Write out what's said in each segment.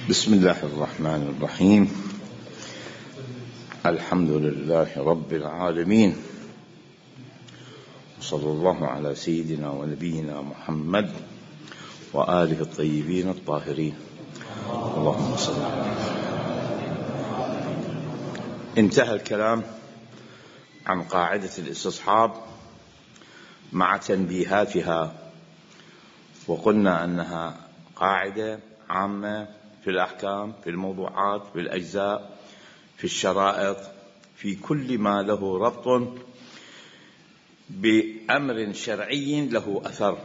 بسم الله الرحمن الرحيم. الحمد لله رب العالمين، صلى الله على سيدنا ونبينا محمد وآله الطيبين الطاهرين. اللهم صل على محمد. انتهى الكلام عن قاعدة الاستصحاب مع تنبيهاتها، وقلنا أنها قاعدة عامة في الأحكام، في الموضوعات، في الأجزاء، في الشرائط، في كل ما له ربط بأمر شرعي له أثر.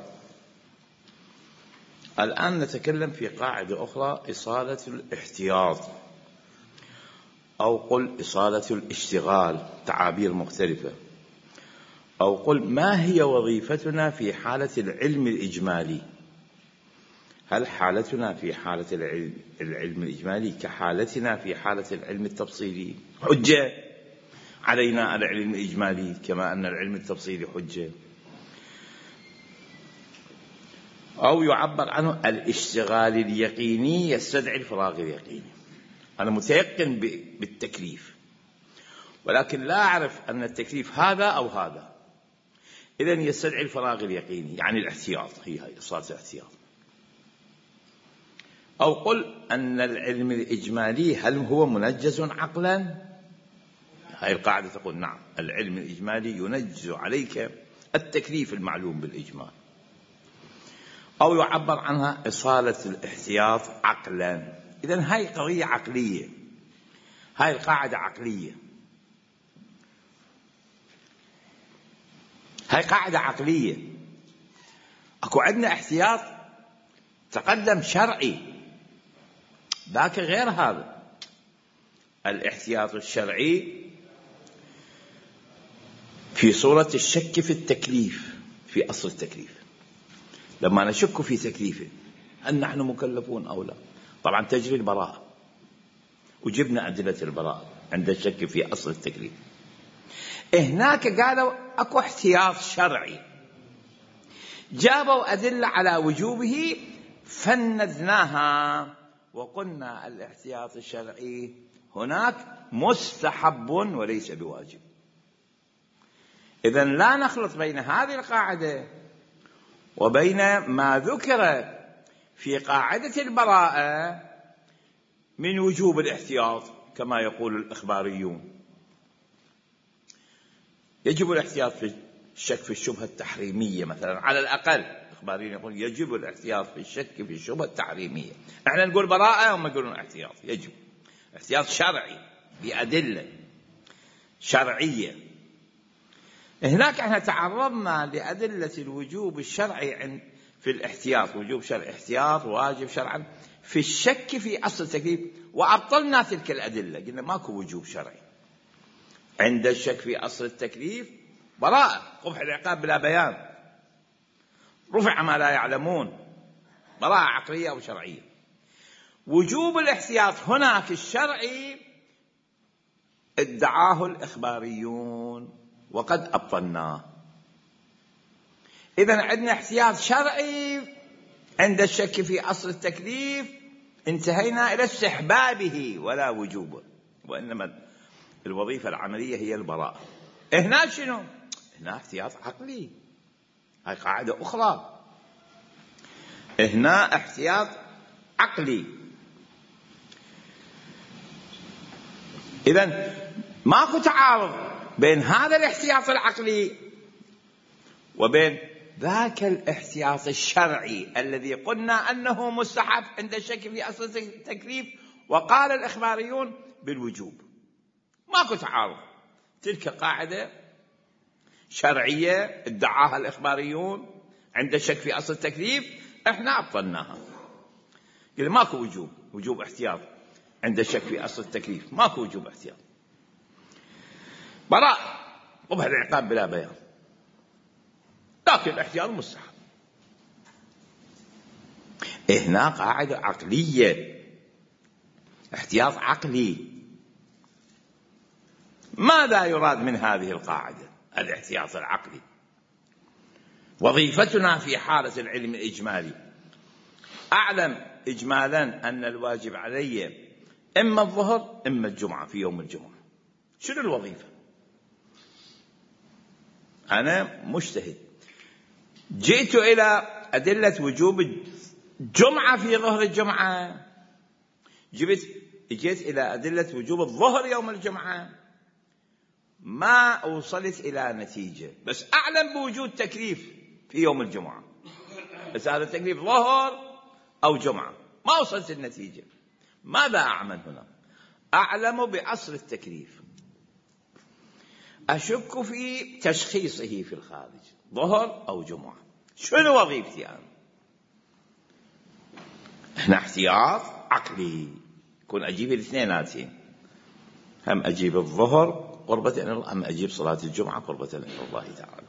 الآن نتكلم في قاعدة أخرى، إصالة الاحتياط، أو قل إصالة الاشتغال، تعابير مختلفة، أو قل ما هي وظيفتنا في حالة العلم الإجمالي. هل حالتنا في حالة العلم الإجمالي كحالتنا في حالة العلم التفصيلي؟ حجة علينا العلم الإجمالي كما أن العلم التفصيلي حجة، أو يعبر عنه الاشتغال اليقيني يستدعي الفراغ اليقيني. أنا متيقن بالتكليف، ولكن لا أعرف أن التكليف هذا أو هذا، إذن يستدعي الفراغ اليقيني، يعني الاحتياط. هي إصالة الاحتياط. أو قل أن العلم الإجمالي هل هو منجز عقلا؟ هذه القاعدة تقول نعم، العلم الإجمالي ينجز عليك التكليف المعلوم بالإجمال. أو يعبر عنها إصالة الاحتياط عقلا. إذن هاي قضية عقلية، هاي القاعدة عقلية، هاي قاعدة عقلية. أكو عندنا احتياط تقدم شرعي، ذاك غير هذا. الاحتياط الشرعي في صورة الشك في التكليف، في أصل التكليف. لما نشك في تكليفه هل نحن مكلفون أو لا؟ طبعا تجري البراءة، وجبنا أدلة البراءة عند الشك في أصل التكليف. هناك قالوا أكو احتياط شرعي، جابوا أدلة على وجوبه فندناها، وقلنا الاحتياط الشرعي هناك مستحب وليس بواجب. إذن لا نخلط بين هذه القاعدة وبين ما ذكر في قاعدة البراءة من وجوب الاحتياط كما يقول الإخباريون. يجب الاحتياط في الشك في الشبهة التحريمية مثلا، على الأقل الإخباريين يقول يجب الاحتياط في الشك في الشبهة التحريمية. احنا نقول براءة وهم يقولون احتياط. يجب احتياط شرعي بأدلة شرعية. هناك احنا تعرضنا لأدلة الوجوب الشرعي في الاحتياط، وجوب شرعي، احتياط واجب شرعا في الشك في أصل التكليف، وأبطلنا تلك الأدلة، قلنا ماكو وجوب شرعي عند الشك في أصل التكليف. براءة، قبح العقاب بلا بيان، رفع ما لا يعلمون، براءة عقلية أو شرعية. وجوب الاحتياط هناك الشرعي ادعاه الإخباريون وقد أبطلناه. إذن عندنا احتياط شرعي عند الشك في أصل التكليف، انتهينا إلى استحبابه ولا وجوبه، وإنما الوظيفة العملية هي البراءة. هنا شنو؟ هنا احتياط عقلي، هاي قاعدة أخرى. هنا احتياط عقلي. إذن ماكو تعارض بين هذا الاحتياط العقلي وبين ذاك الاحتياط الشرعي الذي قلنا أنه مستحب عند الشك في أصل التكليف، وقال الإخباريون بالوجوب. ماكو تعارض. تلك قاعدة شرعية ادعاها الإخباريون عند الشك في أصل التكليف، احنا أبطلناها. قلنا ماكو وجوب احتياط عند الشك في أصل التكليف، ماكو وجوب احتياط. براء، قبح العقاب بلا بيان، لكن الاحتياط مستحب. هنا قاعدة عقلية، احتياط عقلي. ماذا يراد من هذه القاعدة؟ الاحتياط العقلي. وظيفتنا في حالة العلم الإجمالي، أعلم إجمالا أن الواجب علي إما الظهر إما الجمعة في يوم الجمعة. شنو الوظيفة؟ أنا مجتهد، جئت إلى أدلة وجوب الجمعة في ظهر الجمعة، جئت إلى أدلة وجوب الظهر يوم الجمعة، ما أوصلت إلى نتيجة، بس أعلم بوجود تكليف في يوم الجمعة، بس هذا التكليف ظهر أو جمعة، ما وصلت النتيجة. ماذا أعمل هنا؟ أعلم بأصل التكليف، أشك في تشخيصه في الخارج ظهر أو جمعة. شنو وظيفتي أنا؟ هنا احتياط عقلي، كون أجيب الاثنيناتين، هم أجيب الظهر قربة إلى الله، هم أجيب صلاة الجمعة قربة إلى الله تعالى.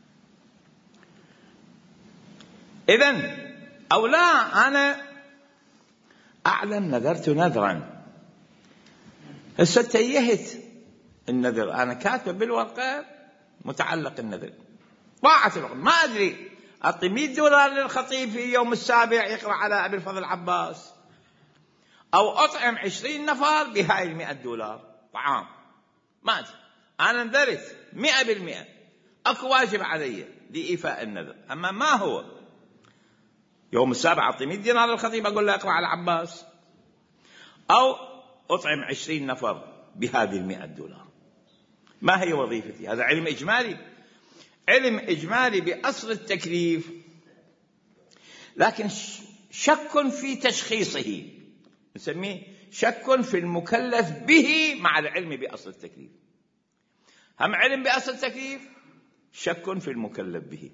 إذن أو لا، أنا أعلم نذرت نذرا، هسه تيهت النذر، أنا كاتب بالورقة متعلق النذر، ضاعت الوقت، ما أدري أعطي $100 للخطيب في يوم السابع يقرأ على أبي الفضل عباس، أو أطعم 20 نفر بهاي $100 طعام، ما أدري. أنا نذرت 100%، أكو واجب علي لإيفاء النذر، أما ما هو يوم السابع أعطي $100 للخطيب أقول له أقرأ على عباس، أو أطعم 20 نفر بهذه $100، ما هي وظيفتي؟ هذا علم إجمالي، علم إجمالي بأصل التكليف، لكن شك في تشخيصه، نسميه شك في المكلف به مع العلم بأصل التكليف. هم علم بأصل التكليف، شك في المكلف به.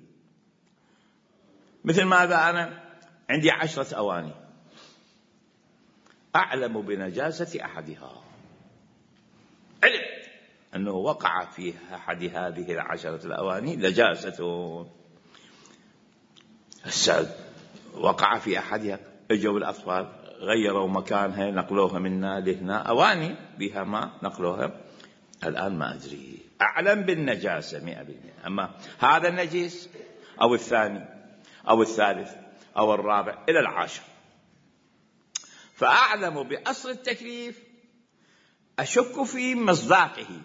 مثل ماذا؟ أنا عندي 10 أواني، أعلم بنجاسة أحدها، علم أنه وقع في أحد هذه 10 الأواني نجاسة، وقع في أحدها، اجوا الأطفال غيروا مكانها، نقلوها منا لهنا، أواني بها ما نقلوها، الآن ما أدري، أعلم بالنجاسة 100%. أما هذا النجيس أو الثاني أو الثالث أو الرابع إلى 10، فأعلم بأصل التكليف، أشك في مصداقه،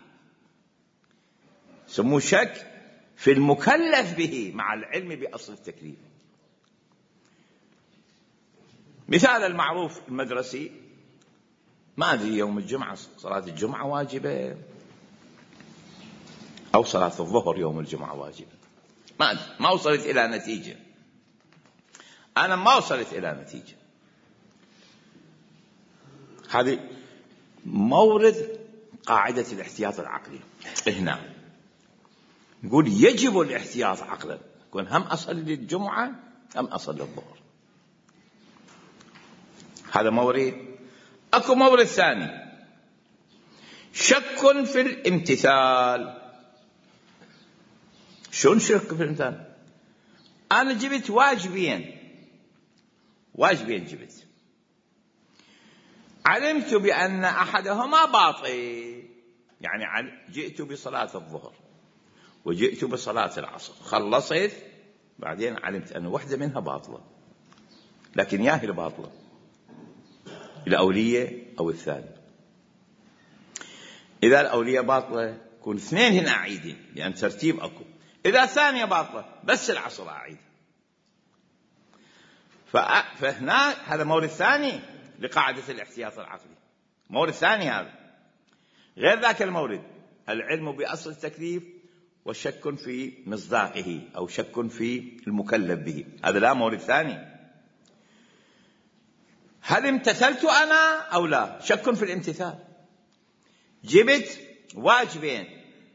سموه شك في المكلف به مع العلم بأصل التكليف. مثال المعروف المدرسي، ما أدري يوم الجمعة صلاة الجمعة واجبة أو صلاة الظهر يوم الجمعة واجبة، ما أدري، ما وصلت إلى نتيجة، أنا ما وصلت إلى نتيجة. هذه مورد قاعدة الاحتياط العقلي. هنا نقول يجب الاحتياط عقلا، يكون هم أصل للجمعة هم أصل للظهر، هذا مورد. أكو مورد ثاني، شك في الامتثال. شلون شك في الامتثال؟ أنا جبت واجبين جبت، علمت بأن أحدهما باطل، يعني جئت بصلاة الظهر وجئت بصلاة العصر، خلصت، بعدين علمت أن واحدة منها باطلة، لكن ياهي الباطلة الأولية أو الثانية. إذا الأولية باطلة يكون 2 هنا أعيدين، لأن ترتيب أكو. إذا الثانية باطلة بس العصر أعيد. فهنا هذا مورد ثاني لقاعدة الاحتياط العقلي، مورد ثاني هذا، غير ذاك المورد العلم بأصل التكليف وشك في مصداقه أو شك في المكلف به، هذا لا مورد ثاني. هل امتثلت أنا أو لا؟ شك في الامتثال، جبت واجبين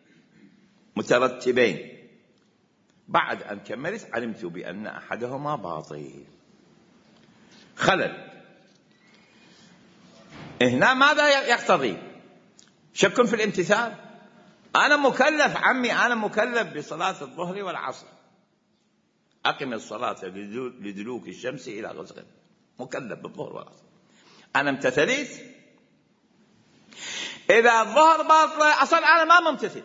مترتبين، بعد أن كملت علمت بأن أحدهما باطل، خلل. هنا ماذا يقتضي؟ شك في الامتثال. أنا مكلف عمي، أنا مكلف بصلاة الظهر والعصر، أقم الصلاة لدلوك الشمس إلى غسق، مكلف بالظهر والعصر، أنا امتثلت. إذا الظهر باطلة أصلا أنا ما ممتثل،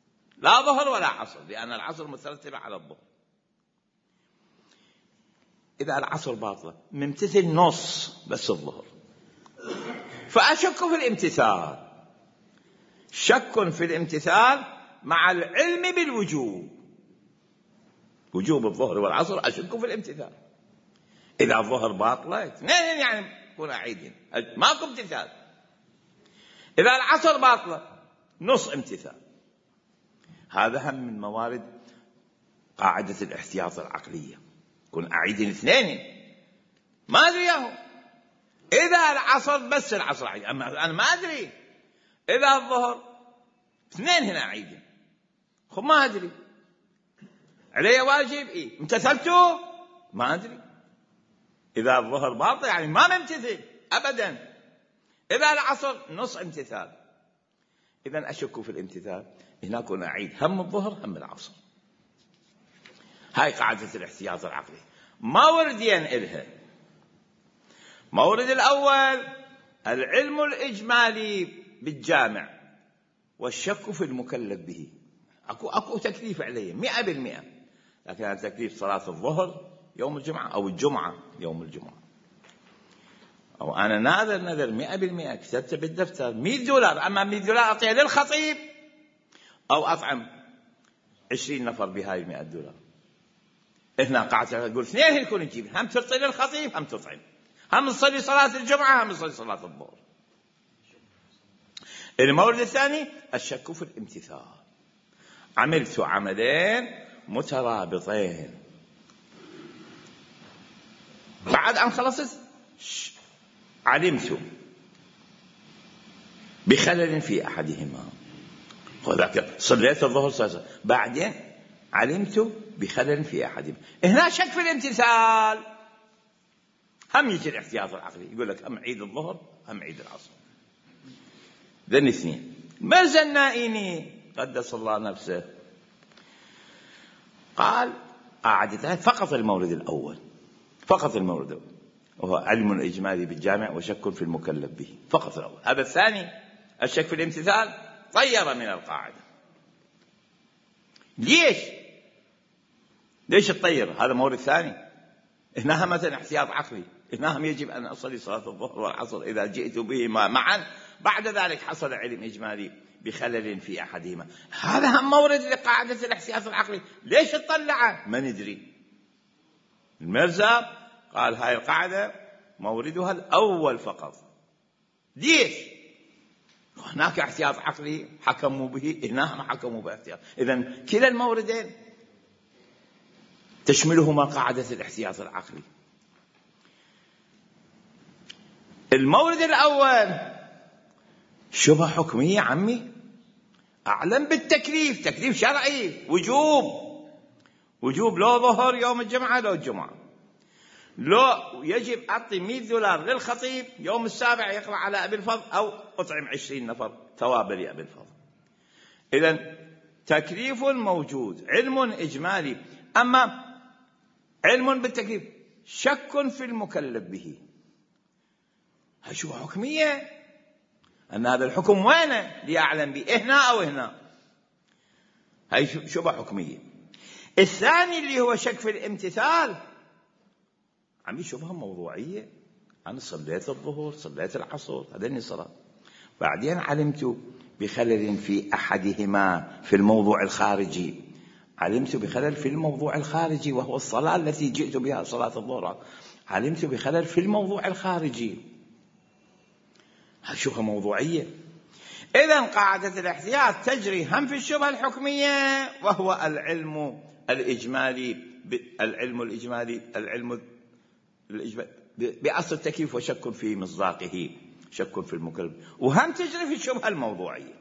لا ظهر ولا عصر، لأن العصر مترتبة على الظهر. إذا العصر باطلة ممتثل نص بس الظهر، فأشك في الامتثال. شك في الامتثال مع العلم بالوجوب، وجوب الظهر والعصر أشك في الامتثال. إذا الظهر باطلة اثنين يعني كنا عيدين ماكو امتثال. إذا العصر باطلة نص امتثال. هذا هم من موارد قاعدة الاحتياط العقلية، كن أعيدين اثنين ما أدري ياهو. إذا العصر بس العصر عيد، أما أنا ما أدري. إذا الظهر اثنين هنا عيدين، خب ما أدري علي واجب إيه امتثلته ما أدري. إذا الظهر باطل يعني ما ممتثل أبدا. إذا العصر نص امتثال. إذن أشك في الامتثال، هناك أعيد هم الظهر هم العصر. هاي قاعدة الاحتياط العقلي. موردين إلها. مورد الأول العلم الإجمالي بالجامع والشك في المكلف به. أكو تكليف عليه 100%، لكن هذا تكليف صلاة الظهر يوم الجمعة أو الجمعة يوم الجمعة، أو أنا نذر 100% كتبت بالدفتر $100. أما $100 أعطيها للخطيب أو أطعم 20 نفر بهاي $100. هنا قاعدة أقول اثنين يكون نجيب، هم تعطي للخطيب هم تطعم، هم تصلي صلاة الجمعة هم تصلي صلاة الظهر. المورد الثاني الشك في الامتثال. عملت عملين مترابطين، بعد أن خلصت علمت بخلل في أحدهما، وذاك صليت الظهر بعدين علمت بخلل في أحدهما. هنا شك في الامتثال. هم يجي الاحتياط العقلي يقول لك هم عيد الظهر هم عيد العصر. ذن اثنين. مرزا النائيني قدس الله نفسه قال أعدتها فقط المورد الأول، فقط المورد الأول وهو علم الإجمالي بالجامع وشك في المكلف به، فقط الأول. هذا الثاني الشك في الامتثال طير من القاعدة. ليش الطير؟ هذا مورد ثاني. هنا مثلا احتياط عقلي، هنا يجب أن أصلي صلاة الظهر والعصر إذا جئت بهما معا، بعد ذلك حصل علم إجمالي بخلل في أحدهما. هذا هم مورد لقاعدة الاحتياط العقلي. ليش تطلعه؟ ما ندري. المرزا قال هاي القاعدة موردها الأول فقط. ليش؟ هناك احتياط عقلي حكموا به، هنا ما حكموا باحتياط. إذن كلا الموردين تشملهما قاعدة الاحتياط العقلي. المورد الأول شبهة حكمية عمي، أعلم بالتكليف، تكليف شرعي، وجوب لو ظهر يوم الجمعة لو الجمعة، لو يجب أعطي $100 للخطيب يوم السابع يقرأ على أبي الفضل أو أطعم 20 نفر ثوابا لأبي الفضل. إذن تكليف موجود، علم إجمالي. أما علم بالتكليف شك في المكلف به، هاي شبهة حكمية، أن هذا الحكم وينه ليعلم به هنا أو هنا. هاي شبهة حكمية. الثاني اللي هو شك في الامتثال عمي شبهة موضوعية. أنا صليت الظهر صليت العصر هذين الصلاة، بعدين علمت بخلل في أحدهما في الموضوع الخارجي، علمت بخلل في الموضوع الخارجي وهو الصلاة التي جئت بها صلاة الظهر، علمت بخلل في الموضوع الخارجي. هذه شبهة موضوعية. إذن قاعدة الاحتياط تجري هم في الشبهة الحكمية وهو العلم الإجمالي بأصل التكليف وشك في مصداقه، شك في المكلف، وهم تجري في الشبهة الموضوعية.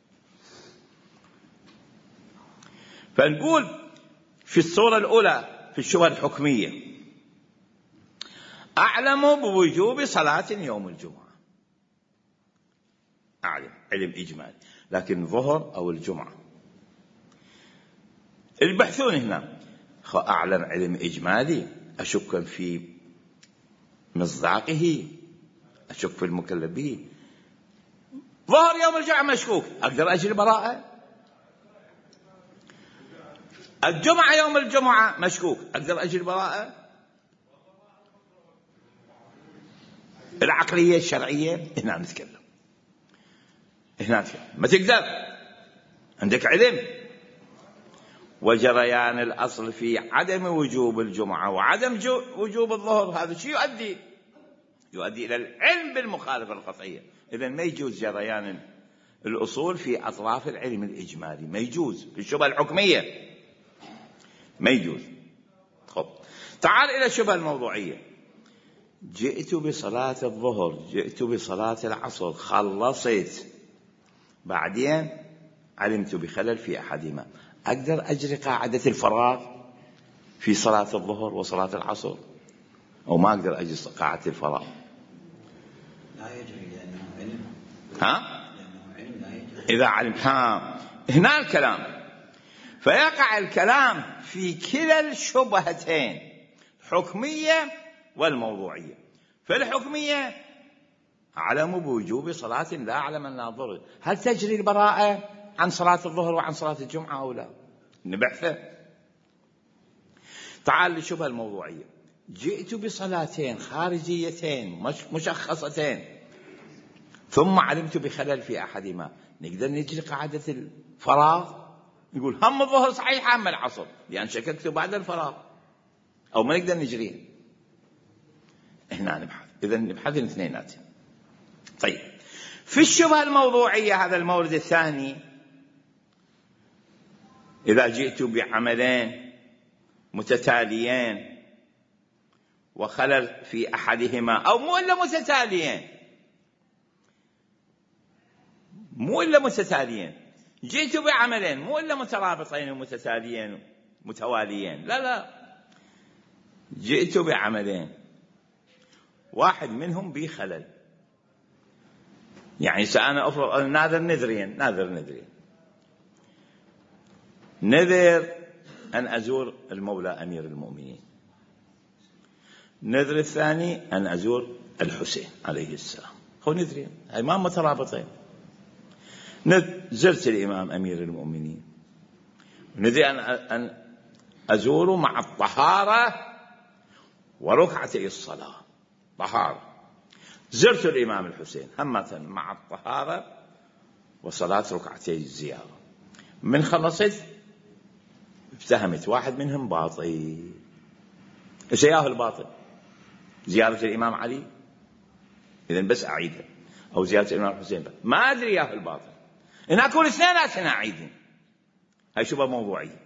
فنقول في الصورة الأولى في الشبهة الحكمية أعلم بوجوب صلاة يوم الجمعة، أعلم علم إجمالي، لكن ظهر أو الجمعة البحثون هنا أعلم علم إجمالي، أشك في مصداقه، أشك في المكلف به. ظهر يوم الجمعة مشكوك، أقدر أجري براءة. الجمعة يوم الجمعة مشكوك، أقدر أجري براءة. العقلية الشرعية هنا نتكلم، ما تقدر، عندك علم. وجريان الأصل في عدم وجوب الجمعة وعدم وجوب الظهر، هذا شيء يؤدي إلى العلم بالمخالفة القطعية. إذن ما يجوز جريان الأصول في أطراف العلم الإجمالي، ما يجوز في الشبهة الحكمية، ما يجوز. خب، تعال إلى الشبهة الموضوعية. جئت بصلاة الظهر، جئت بصلاة العصر، خلصت، بعدين علمت بخلل في أحدهما، أقدر أجري قاعدة الفراغ في صلاة الظهر وصلاة العصر، أو ما أقدر أجري قاعدة الفراغ؟ لا يجري لأنه علم. لأنه علم لا يجري. إذا علم، هنا الكلام. فيقع الكلام في كلا الشبهتين، الحكمية والموضوعية. فالحكمية أعلم بوجوب صلاة لا أعلم الناظر، هل تجري البراءة عن صلاة الظهر وعن صلاة الجمعة أو لا؟ نبحثه. تعال للشبهة الموضوعية. جئت بصلاتين خارجيتين مشخصتين ثم علمت بخلل في أحدهما، نقدر نجري قاعدة الفراغ، نقول هم الظهر صحيح هم العصر لأن شككت بعد الفراغ، أو ما نقدر نجريه؟ هنا نبحث. إذن نبحث الاثنينات. طيب، في الشبهة الموضوعية، هذا المورد الثاني، إذا جئت بعملين متتاليين وخلل في أحدهما، أو مو إلا متتاليين، جئت بعملين مو إلا مترابطين ومتتاليين متواليين، لا، جئت بعملين واحد منهم بخلل، يعني سأنا أفرض ناذر نذر أن أزور المولى أمير المؤمنين، نذر الثاني أن أزور الحسين عليه السلام، هو نذرين، هاي ما مترابطين. زرت الإمام أمير المؤمنين، نذر أن أزوره مع الطهارة وركعتي الصلاة، طهارة. زرت الإمام الحسين همة مع الطهارة وصلاة ركعتي الزيارة. من خلصت افتهمت واحد منهم باطل. ايش ياهو الباطل؟ زيارة الإمام علي، إذن بس أعيدها، أو زيارة الإمام الحسين، ما أدري ياهو الباطل. إن أكون اثنيناتنا أعيدهم، هاي شبهة موضوعية.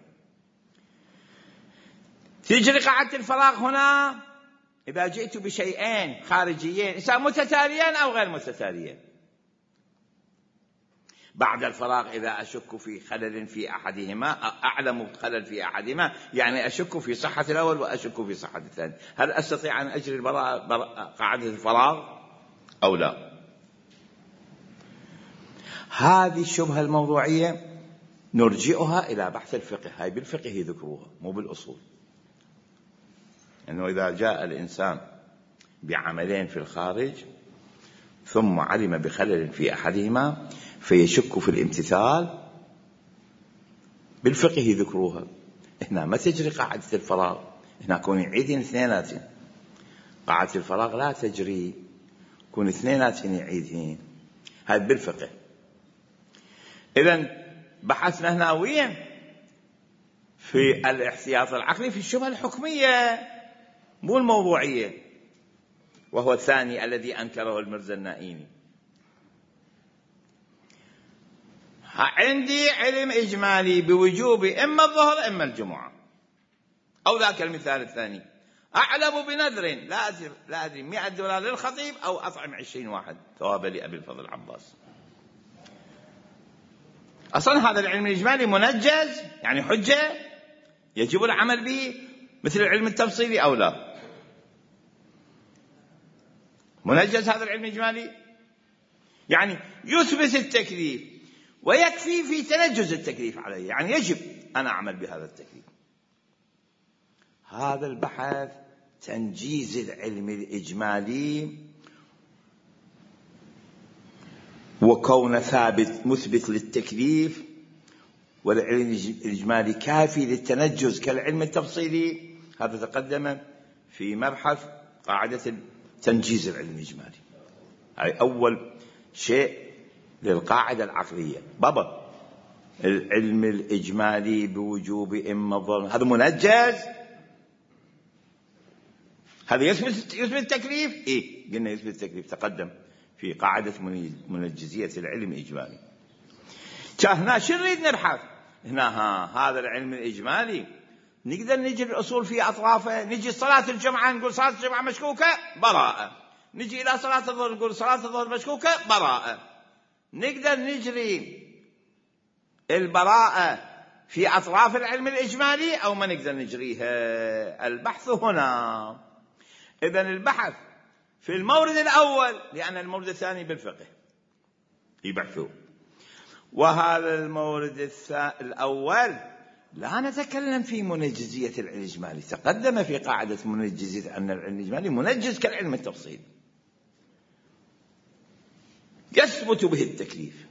تجري قاعدة الفراغ هنا إذا جئت بشيئين خارجيين، إذا متتاليين أو غير متتاليين. بعد الفراغ إذا أشك في خلل في أحدهما، أعلم بخلل في أحدهما، يعني أشك في صحة الأول وأشك في صحة الثاني، هل أستطيع أن أجري قاعدة الفراغ أو لا؟ هذه الشبهة الموضوعية نرجئها إلى بحث الفقه، هاي بالفقه ذكروها مو بالأصول. أنه إذا جاء الإنسان بعملين في الخارج ثم علم بخلل في أحدهما فيشك في الامتثال، بالفقه ذكروها. هنا ما تجري قاعدة الفراغ، هنا كون يعيدين اثنينات، قاعدة الفراغ لا تجري، كون اثنينات يعيدين، هذا بالفقه. إذن بحثنا هنا وين؟ في الاحتياط العقلي في الشبهة الحكمية مو الموضوعية، وهو الثاني الذي أنكره المرزا النائمي. عندي علم إجمالي بوجوب إما الظهر إما الجمعة، أو ذاك المثال الثاني، أعلم بنذر لا أدري 100 دولار للخطيب أو أطعم 20 واحد ثواب لأبي الفضل العباس. أصلا هذا العلم الإجمالي منجز، يعني حجة يجب العمل به مثل العلم التفصيلي أو لا؟ منجز هذا العلم الإجمالي، يعني يثبت التكليف ويكفي في تنجز التكليف عليه، يعني يجب أن أعمل بهذا التكليف. هذا البحث تنجيز العلم الإجمالي وكون ثابت مثبت للتكليف، والعلم الإجمالي كافي للتنجز كالعلم التفصيلي. هذا تقدم في مبحث قاعدة تنجيز العلم الإجمالي. هاي أول شيء للقاعدة العقلية. بابا العلم الإجمالي بوجوب إما الظن، هذا منجز، هذا يثبت التكليف. إيه قلنا يثبت التكليف، تقدم في قاعدة منجزية العلم الإجمالي. هنا شو نريد نبحث هنا؟ هذا العلم الإجمالي نقدر نجي الأصول في أطرافه. نجي صلاة الجمعة نقول صلاة الجمعة مشكوكة، براءة. نجي إلى صلاة الظهر نقول صلاة الظهر مشكوكة، براءة. نقدر نجري البراءة في أطراف العلم الإجمالي أو ما نقدر نجريها؟ البحث هنا. إذن البحث في المورد الأول، لأن المورد الثاني بالفقه يبحثوا، وهذا المورد الأول لا نتكلم في منجزية العلم الإجمالي. تقدم في قاعدة منجزية أن العلم الإجمالي منجز كالعلم التفصيلي، يثبت به التكليف،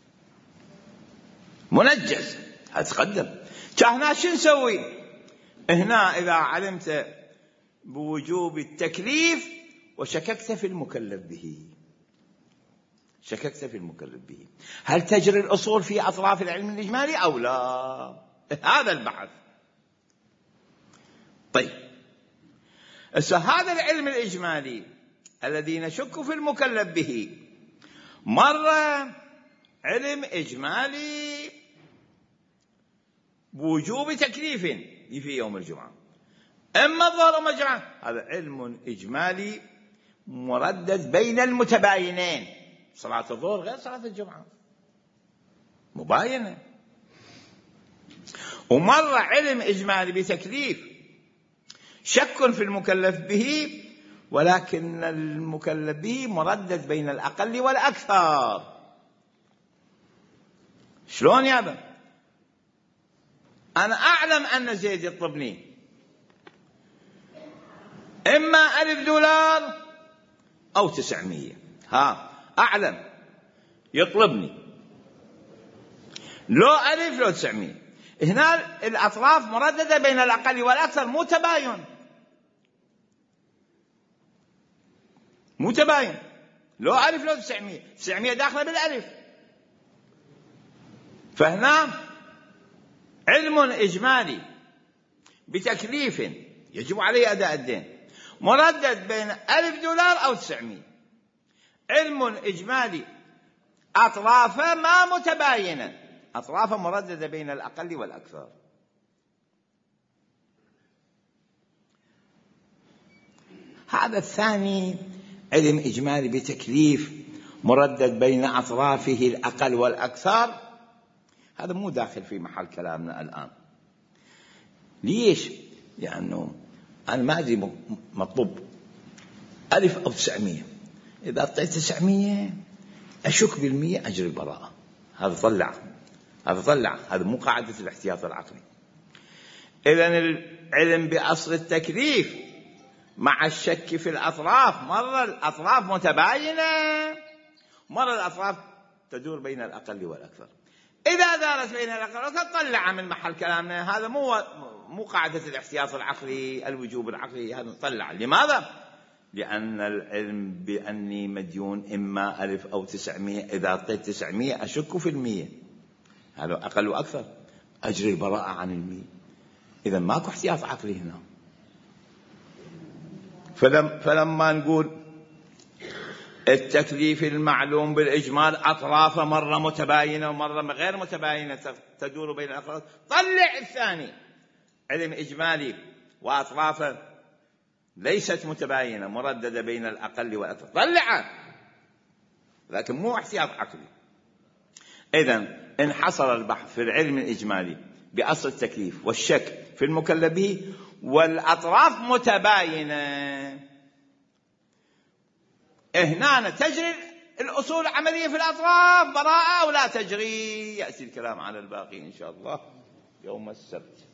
منجز. هذا تقدم. هنا شو نسوي هنا؟ إذا علمت بوجوب التكليف وشككت في المكلف به، شككت في المكلف به، هل تجري الأصول في أطراف العلم الإجمالي أو لا؟ هذا البحث. طيب هذا العلم الإجمالي الذي نشك في المكلف به، مرة علم إجمالي بوجوب تكليف في يوم الجمعة، إما الظهر أو الجمعة، هذا علم إجمالي مردد بين المتباينين. صلاة الظهر غير صلاة الجمعة، مباينة. ومرة علم إجمالي بتكليف، شك في المكلف به، ولكن المكلف به مردد بين الأقل والأكثر. شلون يا ابن؟ أنا أعلم أن زيد يطلبني إما $1000 أو 900. أعلم يطلبني لو 1000 لو 900. هنا الأطراف مرددة بين الأقل والأكثر، مو تباين. لو 1000 لو 900 داخلة بالألف. فهنا علم إجمالي بتكليف يجب عليه أداء الدين، مردد بين $1000 أو 900. علم إجمالي أطرافه ما متباينة، أطرافه مرددة بين الأقل والأكثر. هذا الثاني علم إجمالي بتكليف مردد بين أطرافه الأقل والأكثر، هذا مو داخل في محل كلامنا الآن. ليش؟ لأنه أنا ما أدري مطلوب 1000 أو 900. إذا أعطيت 900 أشك بالمية، أجري البراءة. هذا طلع، هذا مو قاعدة الاحتياط العقلي. إذن العلم بأصل التكليف مع الشك في الأطراف، مرة الأطراف متباينة، مرة الأطراف تدور بين الأقل والأكثر. إذا دارت بين الأقل والأكثر طلع من محل كلامنا. هذا مو قاعدة الاحتياط العقلي، الوجوب العقلي، هذا طلع. لماذا؟ لأن العلم بأني مديون إما 1000 أو 900، إذا أعطيت 900 أشك في المية، هذا أقل وأكثر، أجري البراءة عن المية. إذا ماكو احتياط عقلي هنا. فلما نقول التكليف المعلوم بالإجمال أطرافه مرة متباينة ومرة غير متباينة تدور بين الأطراف، طلع الثاني علم إجمالي وأطرافه ليست متباينة مرددة بين الأقل والأكثر، طلعه، لكن مو احتياط عقلي. إذن انحصر البحث في العلم الإجمالي بأصل التكليف والشك في المكلف به والأطراف متباينة. هنا تجري الأصول العملية في الأطراف براءة أو لا تجري؟ يأتي الكلام على الباقي إن شاء الله يوم السبت.